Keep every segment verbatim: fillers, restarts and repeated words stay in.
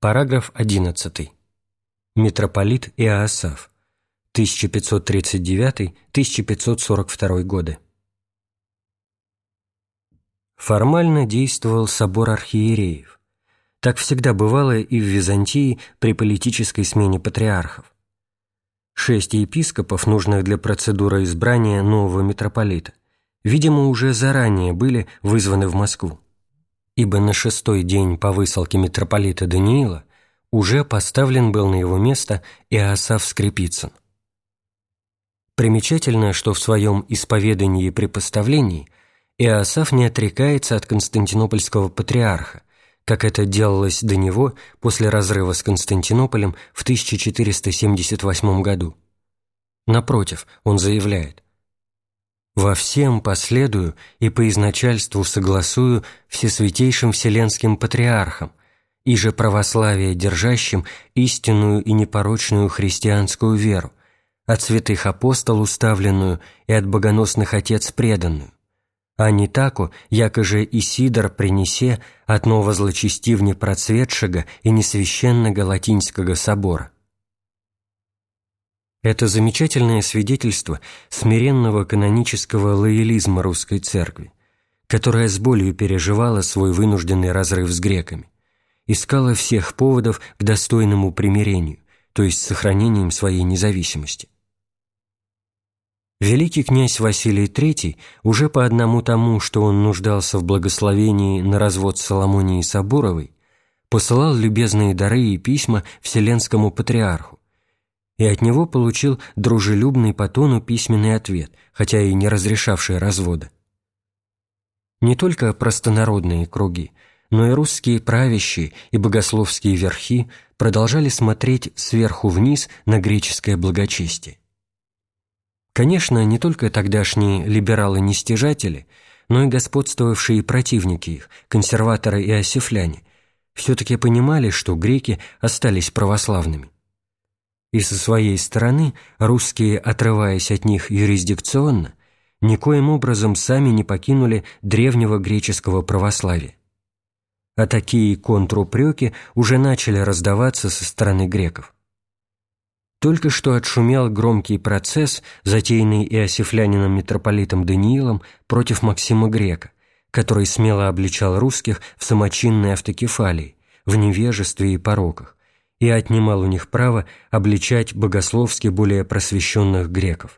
Параграф одиннадцатый. Митрополит Иоасаф. тысяча пятьсот тридцать девятый — тысяча пятьсот сорок второй годы. Формально действовал собор архиереев. Так всегда бывало и в Византии при политической смене патриархов. Шесть епископов, нужных для процедуры избрания нового митрополита, видимо, уже заранее были вызваны в Москву, ибо на шестой день по высылке митрополита Даниила уже поставлен был на его место Иоасаф Скрипицын. Примечательно, что в своем исповедании и препоставлении Иоасаф не отрекается от константинопольского патриарха, как это делалось до него после разрыва с Константинополем в тысяча четыреста семьдесят восьмом году. Напротив, он заявляет: «Во всем последую и по изначальству согласую всесвятейшим вселенским патриархам, и же православие держащим истинную и непорочную христианскую веру, от святых апостол уставленную и от богоносных отец преданную, а не тако, якоже и Сидор принесе от новозлочестивне процветшего и несвященного латинского собора». Это замечательное свидетельство смиренного канонического лоялизма русской церкви, которая с болью переживала свой вынужденный разрыв с греками, искала всех поводов к достойному примирению, то есть сохранением своей независимости. Великий князь Василий третий уже по одному тому, что он нуждался в благословении на развод Соломонии Соборовой, посылал любезные дары и письма Вселенскому патриарху, и от него получил дружелюбный по тону письменный ответ, хотя и не разрешавший развода. Не только простонародные круги, но и русские правящие и богословские верхи продолжали смотреть сверху вниз на греческое благочестие. Конечно, не только тогдашние либералы-нестяжатели, но и господствовавшие противники их, консерваторы и иосифляне, все-таки понимали, что греки остались православными. И со своей стороны русские, отрываясь от них юрисдикционно, никоим образом сами не покинули древнего греческого православия. А такие контрупреки уже начали раздаваться со стороны греков. Только что отшумел громкий процесс, затеянный иосифлянином митрополитом Даниилом против Максима Грека, который смело обличал русских в самочинной автокефалии, в невежестве и пороках, и отнимал у них право обличать богословски более просвещенных греков.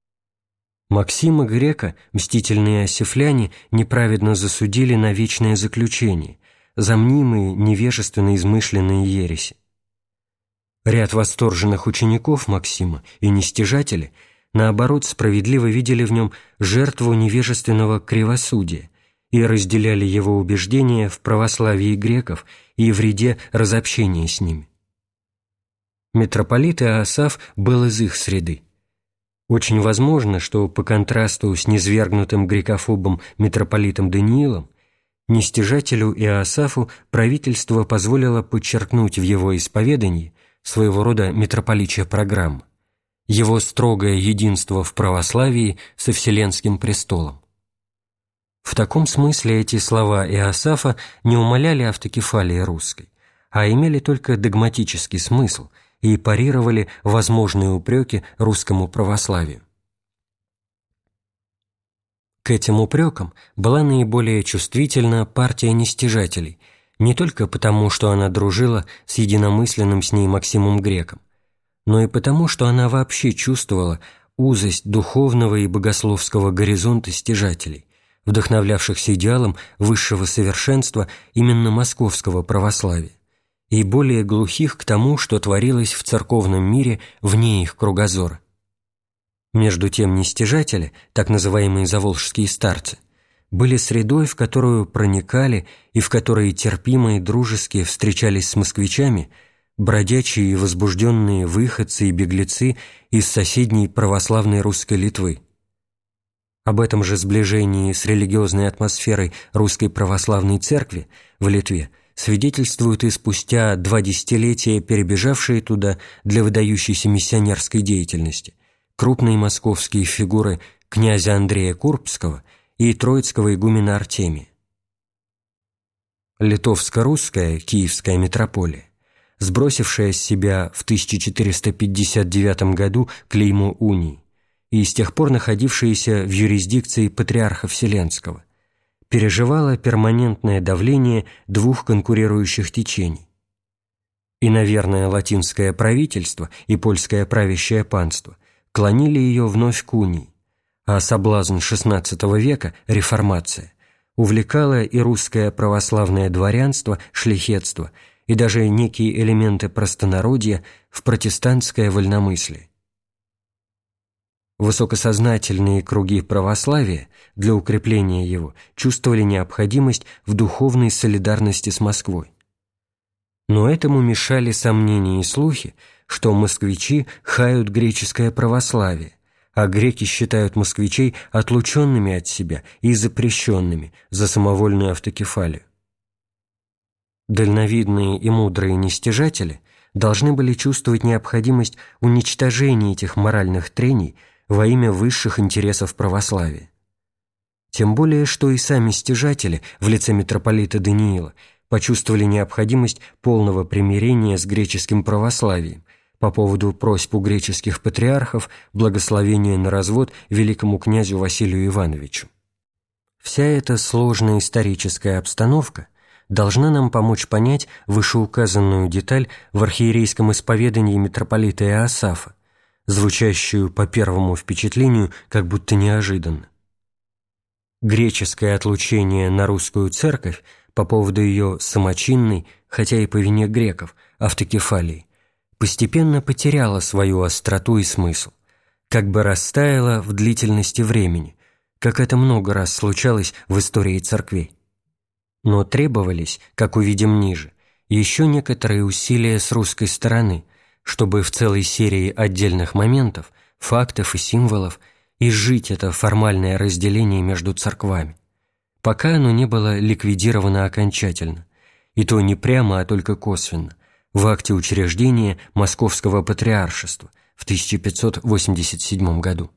Максима Грека мстительные иосифляне неправедно засудили на вечное заключение за мнимые невежественно измышленные ереси. Ряд восторженных учеников Максима и нестяжатели, наоборот, справедливо видели в нем жертву невежественного кривосудия и разделяли его убеждения в православии греков и вреде разобщения с ними. Митрополит Иоасаф был из их среды. Очень возможно, что по контрасту с низвергнутым грекофобом митрополитом Даниилом, нестяжателю Иоасафу правительство позволило подчеркнуть в его исповедании своего рода митрополичья программа, его строгое единство в православии со Вселенским престолом. В таком смысле эти слова Иоасафа не умаляли автокефалии русской, а имели только догматический смысл и парировали возможные упреки русскому православию. К этим упрекам была наиболее чувствительна партия нестяжателей, не только потому, что она дружила с единомысленным с ней Максимом Греком, но и потому, что она вообще чувствовала узость духовного и богословского горизонта стяжателей, вдохновлявшихся идеалом высшего совершенства именно московского православия, и более глухих к тому, что творилось в церковном мире вне их кругозора. Между тем нестяжатели, так называемые заволжские старцы, были средой, в которую проникали и в которой терпимо и дружески встречались с москвичами бродячие и возбужденные выходцы и беглецы из соседней православной русской Литвы. Об этом же сближении с религиозной атмосферой русской православной церкви в Литве свидетельствуют и спустя два десятилетия перебежавшие туда для выдающейся миссионерской деятельности крупные московские фигуры князя Андрея Курбского и троицкого игумена Артемия. Литовско-русская Киевская митрополия сбросившая с себя в тысяча четыреста пятьдесят девятом году клеймо унии и с тех пор находившаяся в юрисдикции Патриарха Вселенского, переживала перманентное давление двух конкурирующих течений. И, наверное, латинское правительство и польское правящее панство клонили ее вновь к унии, а соблазн шестнадцатого века, реформация, увлекала и русское православное дворянство, шляхетство и даже некие элементы простонародья в протестантское вольномыслие. Высокосознательные круги православия для укрепления его чувствовали необходимость в духовной солидарности с Москвой. Но этому мешали сомнения и слухи, что москвичи хают греческое православие, а греки считают москвичей отлученными от себя и запрещенными за самовольную автокефалию. Дальновидные и мудрые нестяжатели должны были чувствовать необходимость уничтожения этих моральных трений во имя высших интересов православия. Тем более, что и сами стяжатели в лице митрополита Даниила почувствовали необходимость полного примирения с греческим православием по поводу просьб у греческих патриархов благословения на развод великому князю Василию Ивановичу. Вся эта сложная историческая обстановка должна нам помочь понять вышеуказанную деталь в архиерейском исповедании митрополита Иосафа, звучащую по первому впечатлению как будто неожиданно. Греческое отлучение на русскую церковь по поводу ее самочинной, хотя и по вине греков, автокефалии, постепенно потеряло свою остроту и смысл, как бы растаяло в длительности времени, как это много раз случалось в истории церквей. Но требовались, как увидим ниже, еще некоторые усилия с русской стороны, чтобы в целой серии отдельных моментов, фактов и символов изжить это формальное разделение между церквами, пока оно не было ликвидировано окончательно, и то не прямо, а только косвенно, в акте учреждения Московского патриаршества в тысяча пятьсот восемьдесят седьмом году.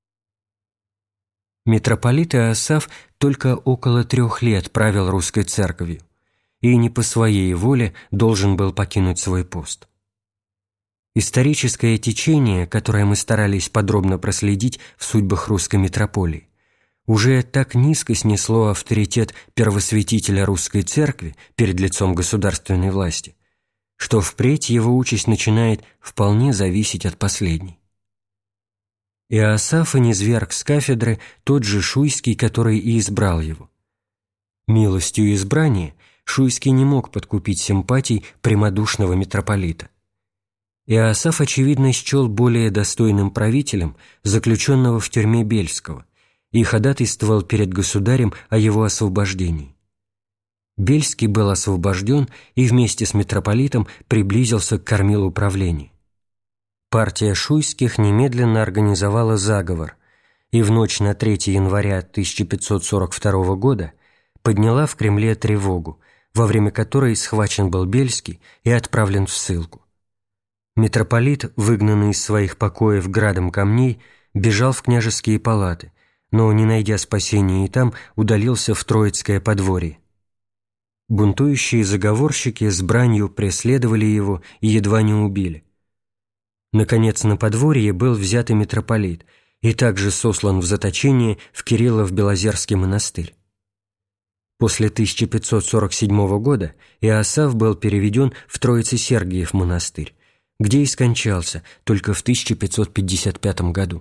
Митрополит Иосаф только около трех лет правил русской церковью и не по своей воле должен был покинуть свой пост. Историческое течение, которое мы старались подробно проследить в судьбах русской митрополии, уже так низко снесло авторитет первосвятителя русской церкви перед лицом государственной власти, что впредь его участь начинает вполне зависеть от последней. Иосафа низвергг с кафедры тот же Шуйский, который и избрал его. Милостью избрания Шуйский не мог подкупить симпатий прямодушного митрополита. Иосаф, очевидно, счел более достойным правителем заключенного в тюрьме Бельского и ходатайствовал перед государем о его освобождении. Бельский был освобожден и вместе с митрополитом приблизился к кормилу правления. Партия Шуйских немедленно организовала заговор и в ночь на третье января тысяча пятьсот сорок второго года подняла в Кремле тревогу, во время которой схвачен был Бельский и отправлен в ссылку. Митрополит, выгнанный из своих покоев градом камней, бежал в княжеские палаты, но, не найдя спасения и там, удалился в Троицкое подворье. Бунтующие заговорщики с бранью преследовали его и едва не убили. Наконец, на подворье был взят и митрополит и также сослан в заточение в Кириллов-Белозерский монастырь. После тысяча пятьсот сорок седьмого года Иосаф был переведен в Троице-Сергиев монастырь, где и скончался только в тысяча пятьсот пятьдесят пятом году.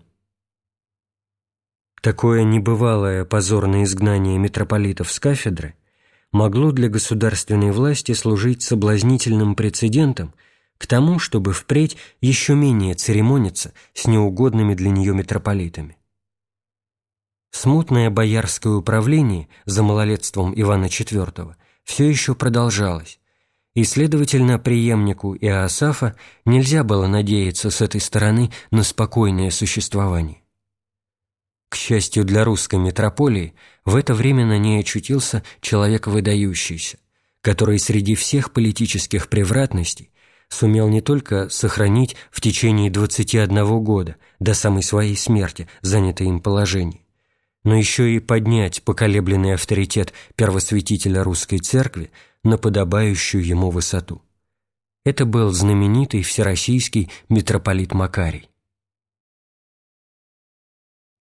Такое небывалое позорное изгнание митрополитов с кафедры могло для государственной власти служить соблазнительным прецедентом к тому, чтобы впредь еще менее церемониться с неугодными для нее митрополитами. Смутное боярское управление за малолетством Ивана четвёртого все еще продолжалось, и, следовательно, преемнику Иосафа нельзя было надеяться с этой стороны на спокойное существование. К счастью для русской митрополии, в это время на ней очутился человек выдающийся, который среди всех политических превратностей сумел не только сохранить в течение двадцати одного года до самой своей смерти занятое им положение, но еще и поднять поколебленный авторитет первосвятителя русской церкви на подобающую ему высоту. Это был знаменитый всероссийский митрополит Макарий.